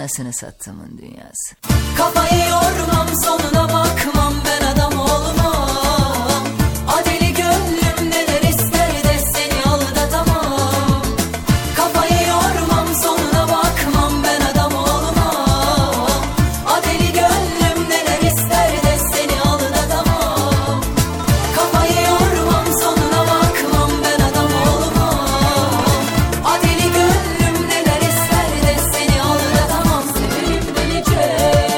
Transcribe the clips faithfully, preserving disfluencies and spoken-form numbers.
Anasını sattımın dünyası. Kafayı yormam, sonuna bakmam, ben adam olmam. Adeli gönlüm neler ister de seni aldatamam. Kafayı yormam, sonuna bakmam, ben adam olmam. Adeli gönlüm neler ister de seni aldatamam. Kafayı yormam, sonuna bakmam, ben adam olmam. Adeli gönlüm neler ister de seni aldatamam. Severim delice,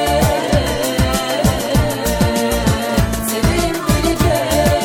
severim delice.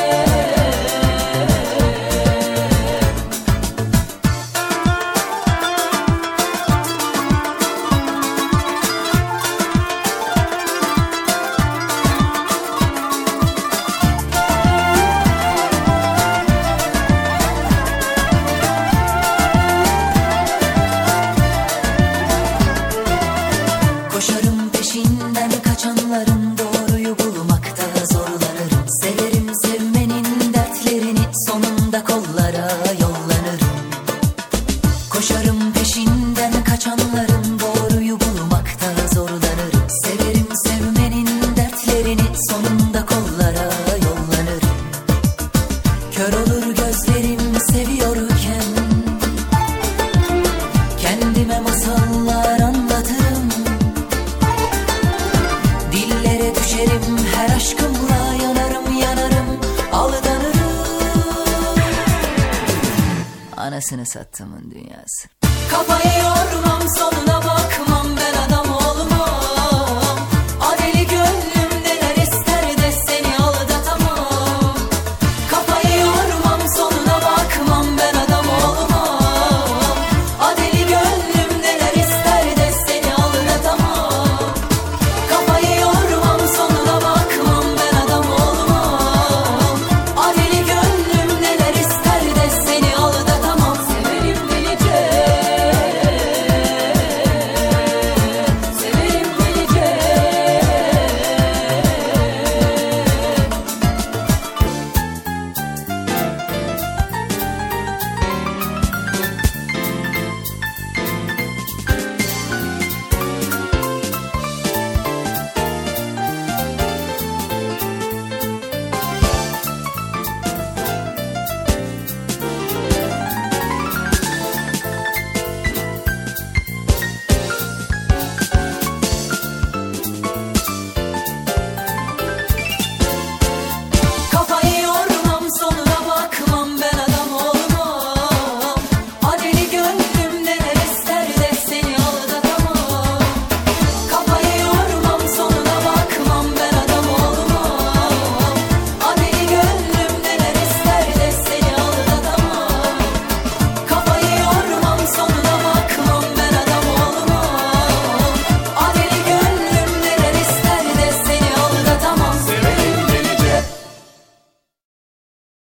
Koşarım peşinden kaçanların, doğruyu bulmakta zorlanırım. Severim sevmenin dertlerini, sonunda kollara yollanırım. Koşarım peşinden kaçanların, doğruyu bulmakta zorlanırım. Severim sevmenin dertlerini, sonunda kollara yollanırım. Kör olur gözlerim seviyorken, kendime masallar anlatırım. Dillere düşerim, her aşkımla yanarım yanarım, aldanırım. Anasını sattımın dünyası. Kafayı yormam, sonuna bakmam.